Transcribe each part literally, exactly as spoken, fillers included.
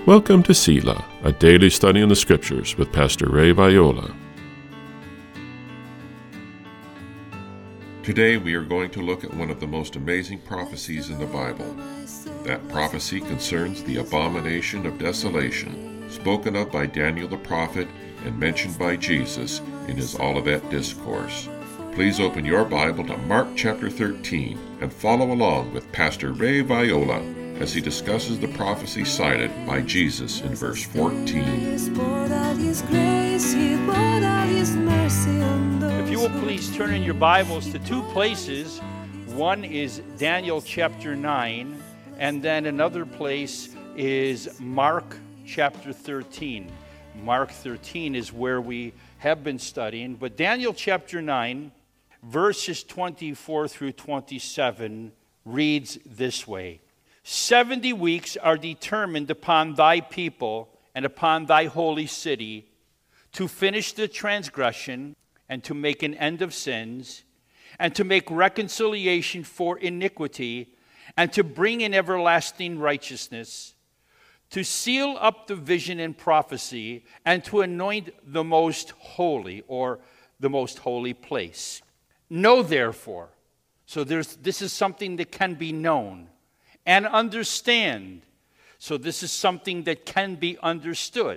Welcome to Selah, a daily study in the Scriptures with Pastor Ray Viola. Today we are going to look at one of the most amazing prophecies in the Bible. That prophecy concerns the abomination of desolation, spoken of by Daniel the prophet and mentioned by Jesus in his Olivet Discourse. Please open your Bible to Mark chapter thirteen and follow along with Pastor Ray Viola as he discusses the prophecy cited by Jesus in verse fourteen. If you will please turn in your Bibles to two places. One is Daniel chapter nine, and then another place is Mark chapter thirteen. Mark thirteen is where we have been studying, but Daniel chapter nine, verses twenty-four through twenty-seven reads this way. Seventy weeks are determined upon thy people and upon thy holy city to finish the transgression and to make an end of sins and to make reconciliation for iniquity and to bring in everlasting righteousness, to seal up the vision and prophecy and to anoint the most holy or the most holy place. Know therefore, so there's this is something that can be known. And understand, so this is something that can be understood,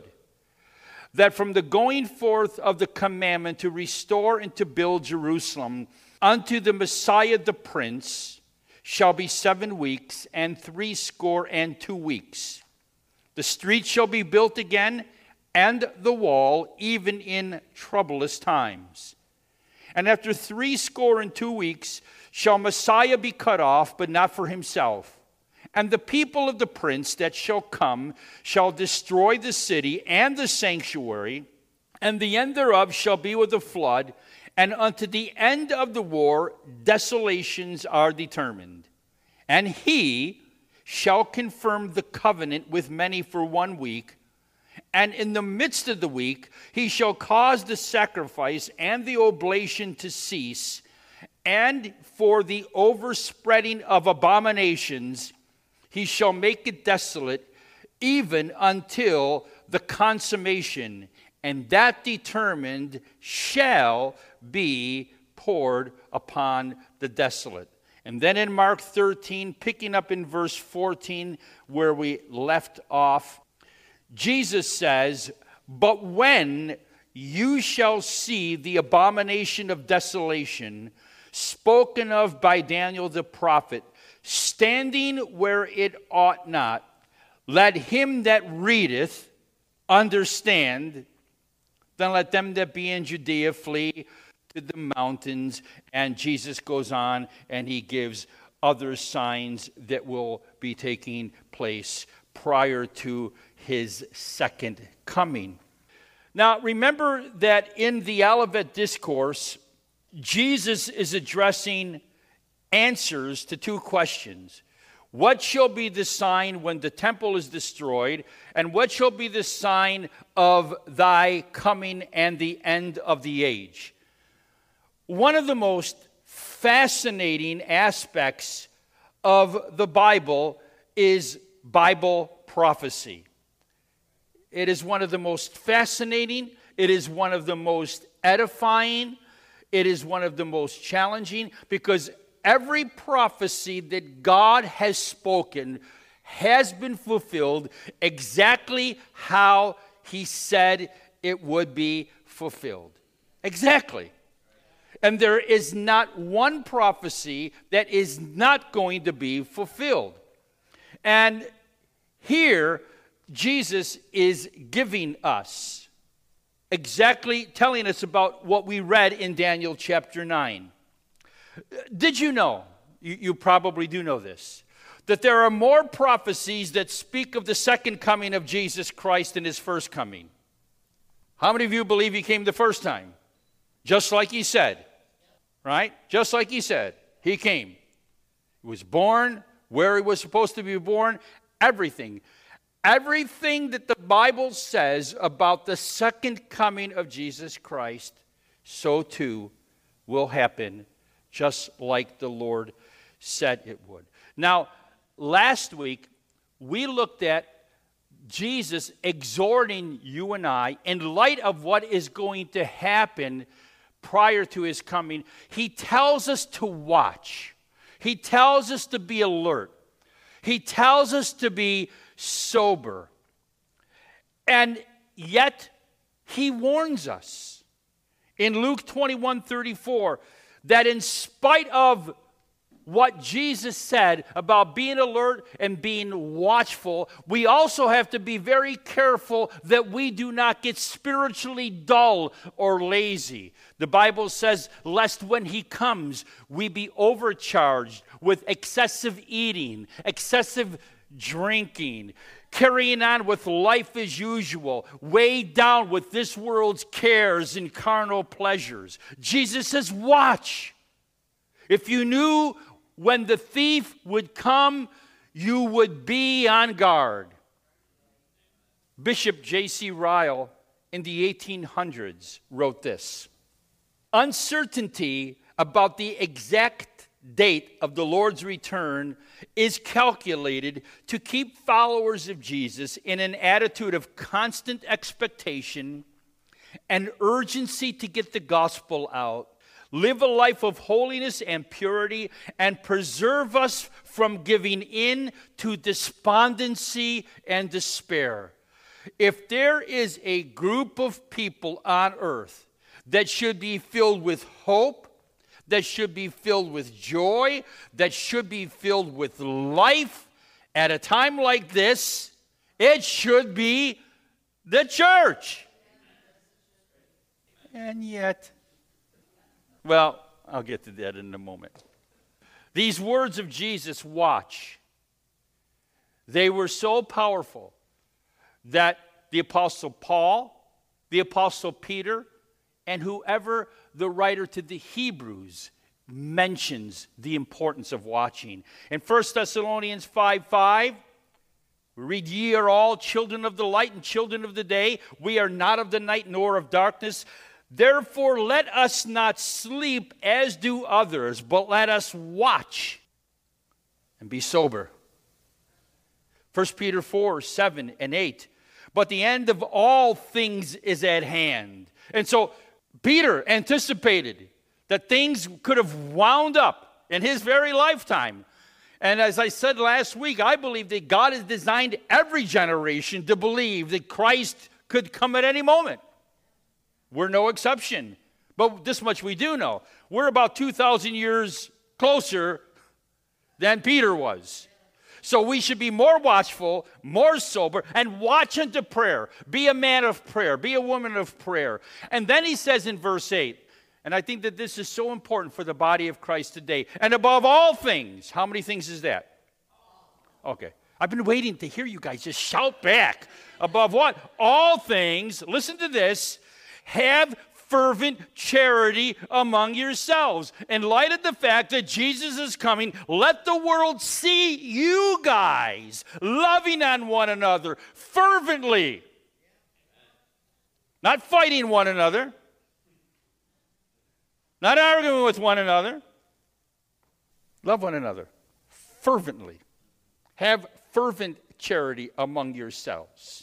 that from the going forth of the commandment to restore and to build Jerusalem unto the Messiah the Prince shall be seven weeks and threescore and two weeks. The street shall be built again, and the wall, even in troublous times. And after threescore and two weeks shall Messiah be cut off, but not for himself. And the people of the prince that shall come shall destroy the city and the sanctuary, and the end thereof shall be with a flood, and unto the end of the war desolations are determined. And he shall confirm the covenant with many for one week, and in the midst of the week he shall cause the sacrifice and the oblation to cease, and for the overspreading of abominations he shall make it desolate, even until the consummation, and that determined shall be poured upon the desolate. And then in Mark thirteen, picking up in verse fourteen, where we left off, Jesus says, "But when you shall see the abomination of desolation, spoken of by Daniel the prophet, standing where it ought not, let him that readeth understand. Then let them that be in Judea flee to the mountains." And Jesus goes on and he gives other signs that will be taking place prior to his second coming. Now remember that in the Olivet Discourse, Jesus is addressing answers to two questions. What shall be the sign when the temple is destroyed? And what shall be the sign of thy coming and the end of the age? One of the most fascinating aspects of the Bible is Bible prophecy. It is one of the most fascinating. It is one of the most edifying. It is one of the most challenging, because every prophecy that God has spoken has been fulfilled exactly how he said it would be fulfilled. Exactly. And there is not one prophecy that is not going to be fulfilled. And here, Jesus is giving us exactly, telling us about what we read in Daniel chapter nine. Did you know, you, you probably do know this, that there are more prophecies that speak of the second coming of Jesus Christ than his first coming? How many of you believe he came the first time? Just like he said, right? Just like he said, he came. He was born where he was supposed to be born, everything. Everything that the Bible says about the second coming of Jesus Christ, so too will happen, just like the Lord said it would. Now, last week, we looked at Jesus exhorting you and I, in light of what is going to happen prior to his coming, he tells us to watch. He tells us to be alert. He tells us to be sober. And yet, he warns us in Luke twenty-one thirty-four that in spite of what Jesus said about being alert and being watchful, we also have to be very careful that we do not get spiritually dull or lazy. The Bible says, lest when he comes, we be overcharged with excessive eating, excessive drinking, carrying on with life as usual, weighed down with this world's cares and carnal pleasures. Jesus says, watch. If you knew when the thief would come, you would be on guard. Bishop J C Ryle in the eighteen hundreds wrote this: uncertainty about the exact date of the Lord's return is calculated to keep followers of Jesus in an attitude of constant expectation and urgency to get the gospel out, live a life of holiness and purity, and preserve us from giving in to despondency and despair. If there is a group of people on earth that should be filled with hope, that should be filled with joy, that should be filled with life at a time like this, it should be the church. And yet, well, I'll get to that in a moment. These words of Jesus, watch, they were so powerful that the Apostle Paul, the Apostle Peter, and whoever the writer to the Hebrews mentions the importance of watching. In First Thessalonians five five, we read, ye are all children of the light and children of the day. We are not of the night nor of darkness. Therefore, let us not sleep as do others, but let us watch and be sober. First Peter four seven and eight, but the end of all things is at hand. And so Peter anticipated that things could have wound up in his very lifetime. And as I said last week, I believe that God has designed every generation to believe that Christ could come at any moment. We're no exception. But this much we do know. We're about two thousand years closer than Peter was. So we should be more watchful, more sober, and watch unto prayer. Be a man of prayer. Be a woman of prayer. And then he says in verse eight, and I think that this is so important for the body of Christ today, and above all things, how many things is that? Okay. I've been waiting to hear you guys just shout back. Above what? All things, listen to this, have fervent charity among yourselves. In light of the fact that Jesus is coming, let the world see you guys loving on one another fervently. Not fighting one another. Not arguing with one another. Love one another fervently. Have fervent charity among yourselves.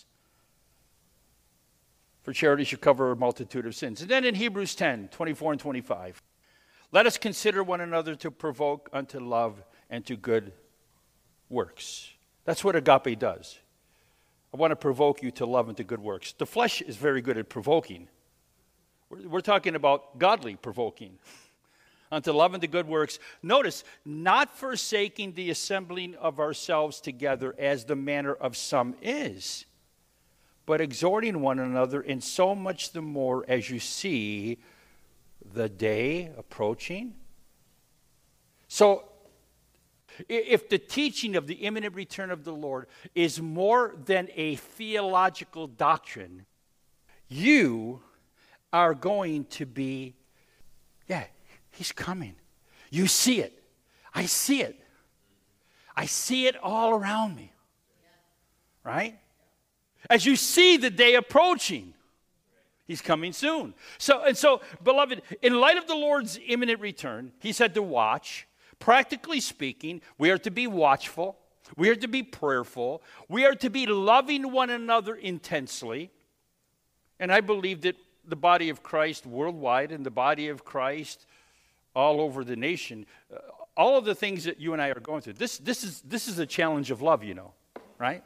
For charity should cover a multitude of sins. And then in Hebrews ten, twenty-four and twenty-five, let us consider one another to provoke unto love and to good works. That's what agape does. I want to provoke you to love and to good works. The flesh is very good at provoking. We're, we're talking about godly provoking. Unto love and to good works. Notice, not forsaking the assembling of ourselves together as the manner of some is, but exhorting one another, in so much the more as you see the day approaching. So, if the teaching of the imminent return of the Lord is more than a theological doctrine, you are going to be, yeah, he's coming. You see it. I see it. I see it all around me. Right? As you see the day approaching, he's coming soon. So, and so, beloved, in light of the Lord's imminent return, he said to watch. Practically speaking, we are to be watchful. We are to be prayerful. We are to be loving one another intensely. And I believe that the body of Christ worldwide and the body of Christ all over the nation, uh, all of the things that you and I are going through, this, this, is, this is a challenge of love, you know, right?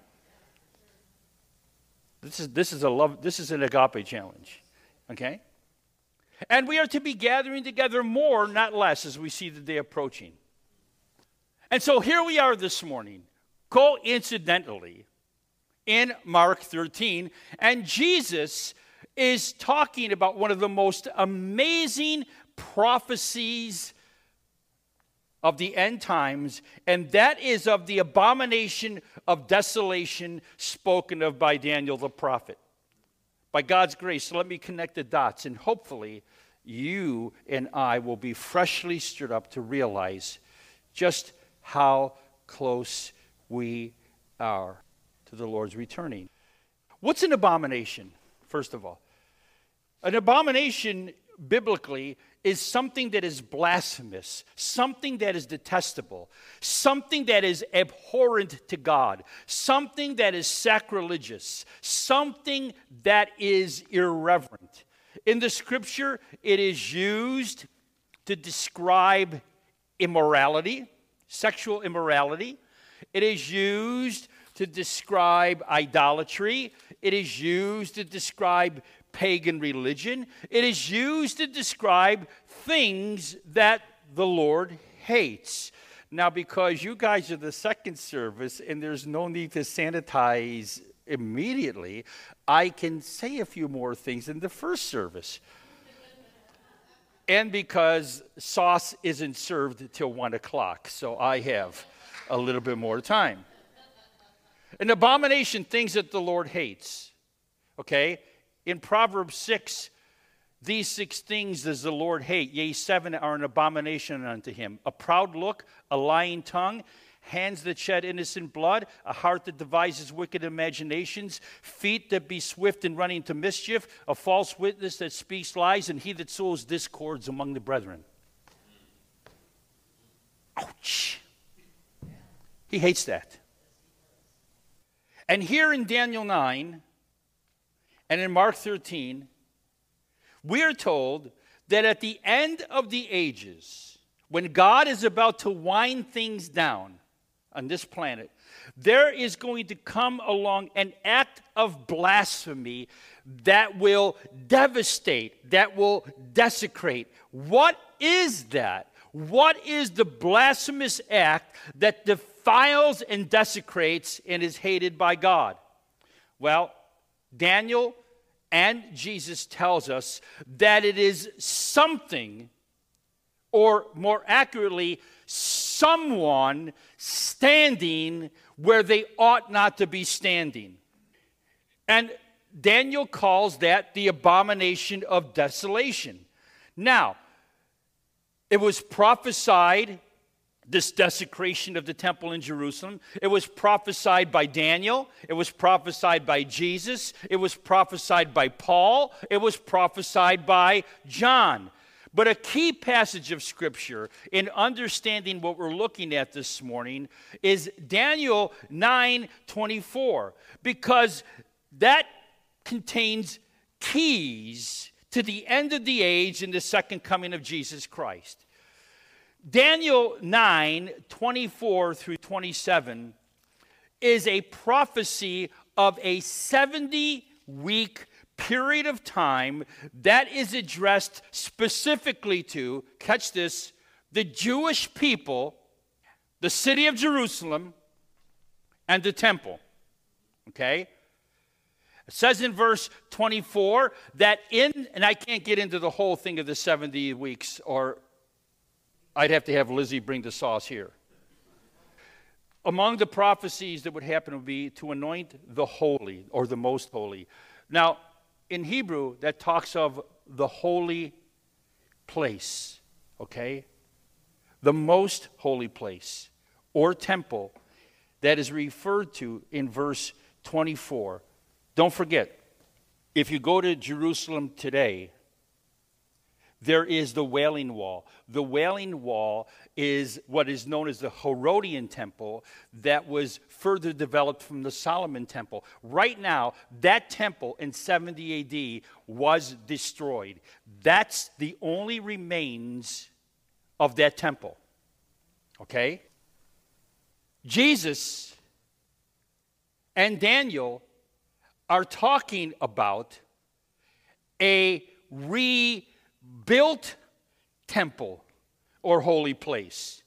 This is, this is a love, this is an agape challenge, okay? And we are to be gathering together more, not less, as we see the day approaching. And so here we are this morning, coincidentally, in Mark thirteen, and Jesus is talking about one of the most amazing prophecies of the end times, and that is of the abomination of desolation spoken of by Daniel the prophet. By God's grace, so let me connect the dots, and hopefully you and I will be freshly stirred up to realize just how close we are to the Lord's returning. What's an abomination, first of all? An abomination, biblically, is something that is blasphemous, something that is detestable, something that is abhorrent to God, something that is sacrilegious, something that is irreverent. In the Scripture, it is used to describe immorality, sexual immorality. It is used to describe idolatry. It is used to describe pagan religion. It is used to describe things that the Lord hates. Now, because you guys are the second service and there's no need to sanitize immediately, I can say a few more things in the first service. And because sauce isn't served till one o'clock, so I have a little bit more time. An abomination, things that the Lord hates. Okay? In Proverbs six, these six things does the Lord hate, yea, seven are an abomination unto him. A proud look, a lying tongue, hands that shed innocent blood, a heart that devises wicked imaginations, feet that be swift in running to mischief, a false witness that speaks lies, and he that sows discords among the brethren. Ouch. He hates that. And here in Daniel nine and in Mark thirteen, we are told that at the end of the ages, when God is about to wind things down on this planet, there is going to come along an act of blasphemy that will devastate, that will desecrate. What is that? What is the blasphemous act that defiles and desecrates and is hated by God? Well, Daniel and Jesus tells us that it is something, or more accurately, someone standing where they ought not to be standing. And Daniel calls that the abomination of desolation. Now, it was prophesied, this desecration of the temple in Jerusalem. It was prophesied by Daniel. It was prophesied by Jesus. It was prophesied by Paul. It was prophesied by John. But a key passage of Scripture in understanding what we're looking at this morning is Daniel nine twenty-four, because that contains keys to the end of the age and the second coming of Jesus Christ. Daniel nine twenty-four through twenty-seven is a prophecy of a seventy-week period of time that is addressed specifically to, catch this, the Jewish people, the city of Jerusalem, and the temple. Okay? It says in verse twenty-four that in, and I can't get into the whole thing of the seventy weeks, or I'd have to have Lizzie bring the sauce here. Among the prophecies that would happen would be to anoint the holy, or the most holy. Now, in Hebrew, that talks of the holy place, okay? The most holy place, or temple, that is referred to in verse twenty-four. Don't forget, if you go to Jerusalem today, there is the Wailing Wall. The Wailing Wall is what is known as the Herodian Temple that was further developed from the Solomon Temple. Right now, that temple in seventy A D was destroyed. That's the only remains of that temple. Okay? Jesus and Daniel are talking about a rebuilt temple or holy place.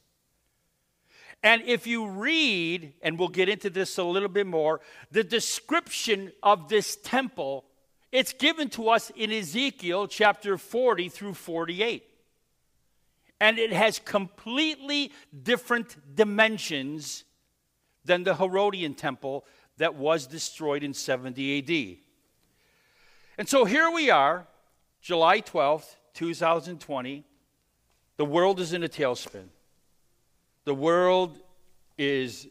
And if you read, and we'll get into this a little bit more, the description of this temple, it's given to us in Ezekiel chapter forty through forty-eight. And it has completely different dimensions than the Herodian temple that was destroyed in seventy A D. And so here we are, July twelfth, two thousand twenty. The world is in a tailspin. The world is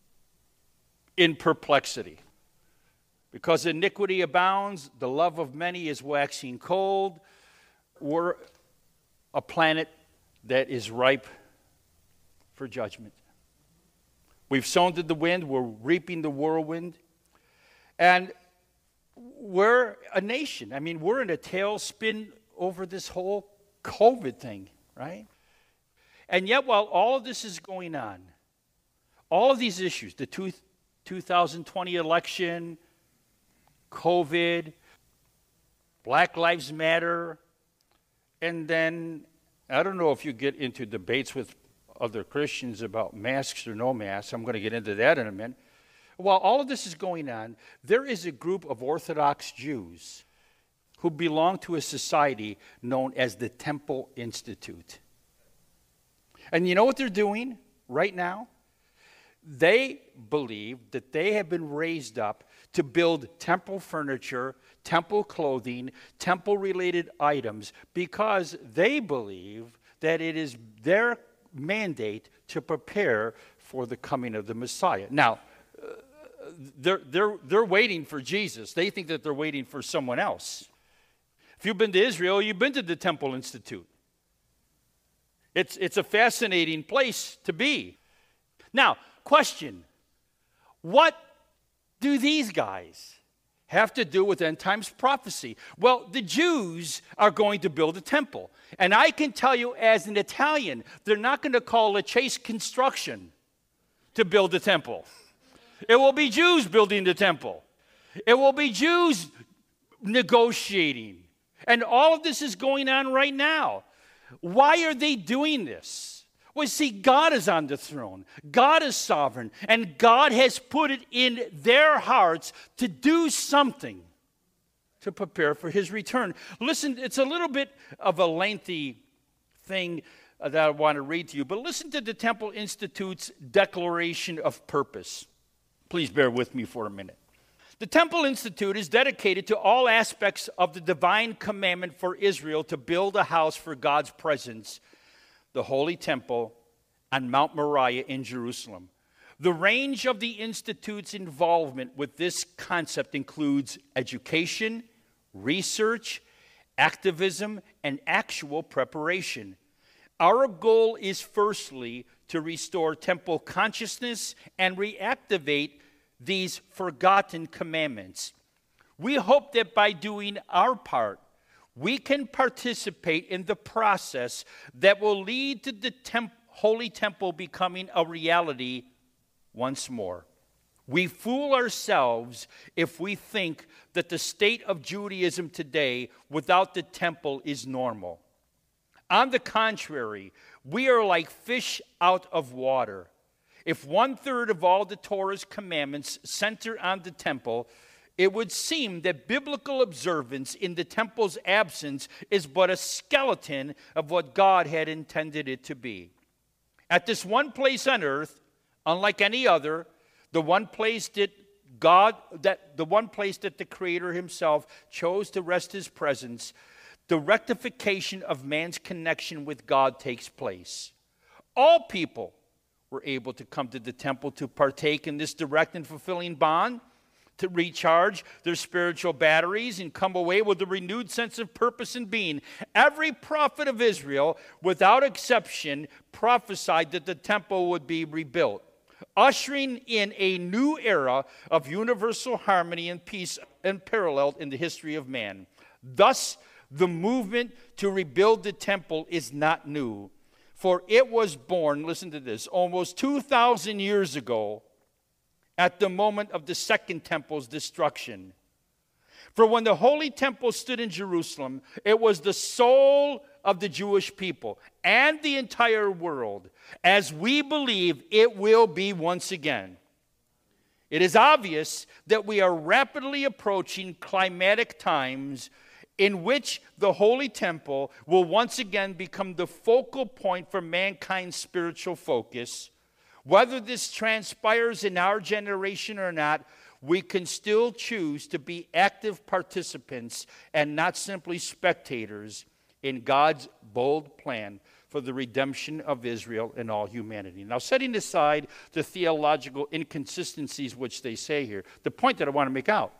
in perplexity. Because iniquity abounds, the love of many is waxing cold. We're a planet that is ripe for judgment. We've sown to the wind, we're reaping the whirlwind. And we're a nation. I mean, we're in a tailspin over this whole COVID thing, right? And yet, while all of this is going on, all of these issues, the two, two thousand twenty election, COVID, Black Lives Matter, and then, I don't know if you get into debates with other Christians about masks or no masks. I'm going to get into that in a minute. While all of this is going on, there is a group of Orthodox Jews who belong to a society known as the Temple Institute. And you know what they're doing right now? They believe that they have been raised up to build temple furniture, temple clothing, temple-related items, because they believe that it is their mandate to prepare for the coming of the Messiah. Now, uh, they're, they're, they're waiting for Jesus. They think that they're waiting for someone else. If you've been to Israel, you've been to the Temple Institute. It's, it's a fascinating place to be. Now, question, what do these guys have to do with end times prophecy? Well, the Jews are going to build a temple. And I can tell you as an Italian, they're not going to call it Chase Construction to build a temple. It will be Jews building the temple. It will be Jews negotiating. And all of this is going on right now. Why are they doing this? Well, see, God is on the throne. God is sovereign. And God has put it in their hearts to do something to prepare for his return. Listen, it's a little bit of a lengthy thing that I want to read to you, but listen to the Temple Institute's declaration of purpose. Please bear with me for a minute. The Temple Institute is dedicated to all aspects of the divine commandment for Israel to build a house for God's presence, the Holy Temple on Mount Moriah in Jerusalem. The range of the Institute's involvement with this concept includes education, research, activism, and actual preparation. Our goal is firstly to restore temple consciousness and reactivate these forgotten commandments. We hope that by doing our part, we can participate in the process that will lead to the temp- Holy Temple becoming a reality once more. We fool ourselves if we think that the state of Judaism today without the temple is normal. On the contrary, we are like fish out of water. If one-third of all the Torah's commandments center on the temple, it would seem that biblical observance in the temple's absence is but a skeleton of what God had intended it to be. At this one place on earth, unlike any other, the one place that God, that the one place that the Creator himself chose to rest his presence, the rectification of man's connection with God takes place. All people were able to come to the temple to partake in this direct and fulfilling bond. to recharge their spiritual batteries and come away with a renewed sense of purpose and being. Every prophet of Israel, without exception, prophesied that the temple would be rebuilt, ushering in a new era of universal harmony and peace unparalleled in the history of man. Thus, the movement to rebuild the temple is not new, for it was born, listen to this, almost two thousand years ago, at the moment of the second temple's destruction. For when the Holy Temple stood in Jerusalem, it was the soul of the Jewish people and the entire world, as we believe it will be once again. It is obvious that we are rapidly approaching climatic times in which the Holy Temple will once again become the focal point for mankind's spiritual focus. Whether this transpires in our generation or not, we can still choose to be active participants and not simply spectators in God's bold plan for the redemption of Israel and all humanity. Now, setting aside the theological inconsistencies which they say here, the point that I want to make out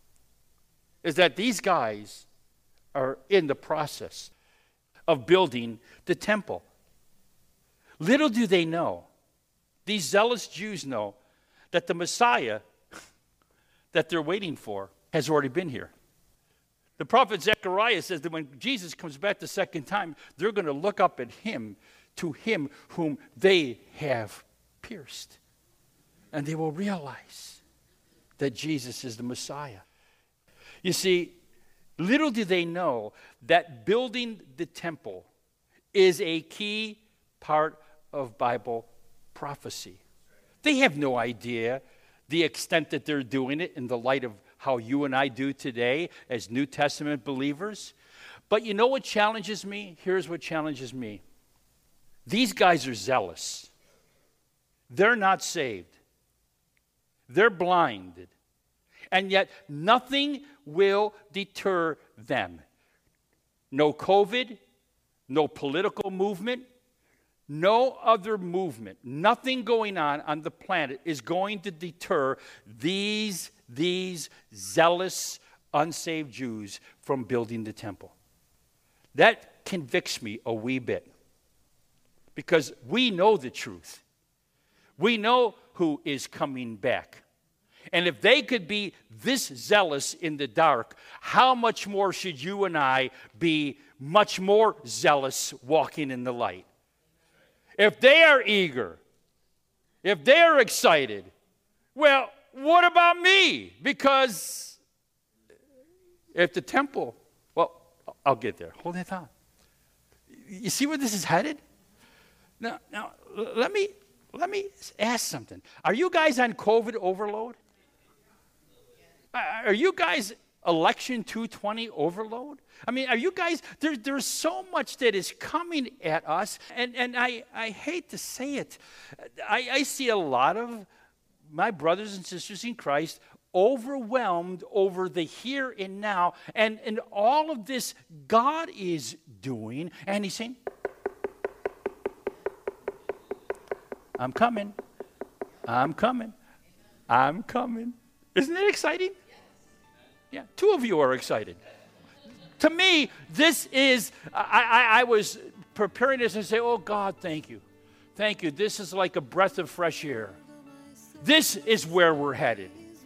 is that these guys are in the process of building the temple. Little do they know, these zealous Jews know, that the Messiah that they're waiting for has already been here. The prophet Zechariah says that when Jesus comes back the second time, they're going to look up at him, to him whom they have pierced. And they will realize that Jesus is the Messiah. You see, little do they know that building the temple is a key part of Bible prophecy. They have no idea the extent that they're doing it in the light of how you and I do today as New Testament believers. But you know what challenges me? Here's what challenges me. These guys are zealous. They're not saved. They're blinded. And yet nothing will deter them. No COVID, no political movement, no other movement, nothing going on on the planet is going to deter these, these zealous, unsaved Jews from building the temple. That convicts me a wee bit, because we know the truth. We know who is coming back. And if they could be this zealous in the dark, how much more should you and I be much more zealous walking in the light? If they are eager, if they are excited, well, what about me? Because if the temple, well, I'll get there. Hold that thought. You see where this is headed? Now, now let me let me ask something. Are you guys on COVID overload? Are you guys election two twenty overload? I mean, are you guys, there, there's so much that is coming at us, and, and I, I hate to say it. I, I see a lot of my brothers and sisters in Christ overwhelmed over the here and now, and, and all of this God is doing, and he's saying, I'm coming, I'm coming, I'm coming. Isn't that exciting? Yeah, two of you are excited. To me, this is, I, I, I was preparing this and say, oh God, thank you. Thank you. This is like a breath of fresh air. This is where we're headed.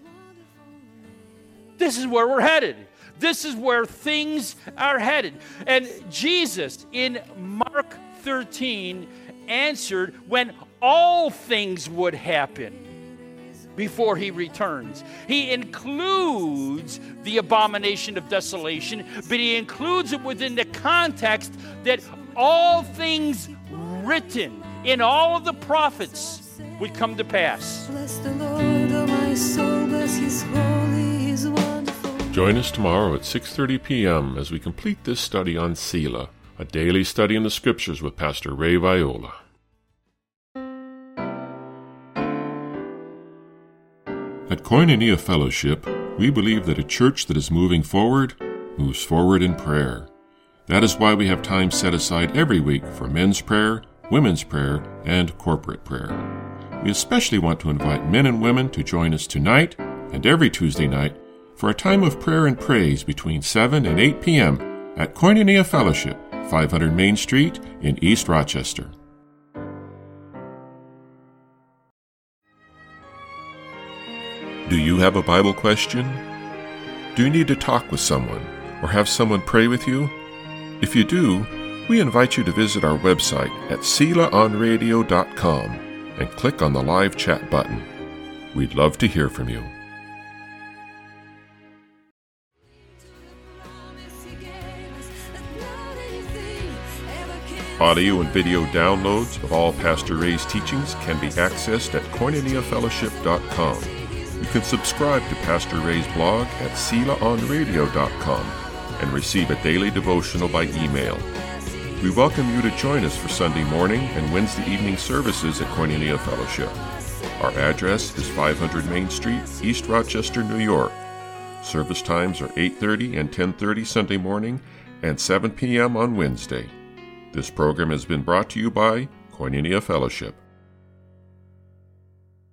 This is where we're headed. This is where things are headed. And Jesus in Mark thirteen answered when all things would happen before he returns. He includes the abomination of desolation, but he includes it within the context that all things written in all of the prophets would come to pass. Bless the Lord, oh my soul, bless his holy, his wonderful. Join us tomorrow at six thirty p.m. as we complete this study on Selah, a daily study in the Scriptures with Pastor Ray Viola. At Koinonia Fellowship, we believe that a church that is moving forward moves forward in prayer. That is why we have time set aside every week for men's prayer, women's prayer, and corporate prayer. We especially want to invite men and women to join us tonight and every Tuesday night for a time of prayer and praise between seven and eight p.m. at Koinonia Fellowship, five hundred Main Street in East Rochester. Do you have a Bible question? Do you need to talk with someone or have someone pray with you? If you do, we invite you to visit our website at sela on radio dot com and click on the live chat button. We'd love to hear from you. Audio and video downloads of all Pastor Ray's teachings can be accessed at koinonia fellowship dot com. You can subscribe to Pastor Ray's blog at sela on radio dot com and receive a daily devotional by email. We welcome you to join us for Sunday morning and Wednesday evening services at Koinonia Fellowship. Our address is five hundred Main Street, East Rochester, New York. Service times are eight thirty and ten thirty Sunday morning and seven p.m. on Wednesday. This program has been brought to you by Koinonia Fellowship.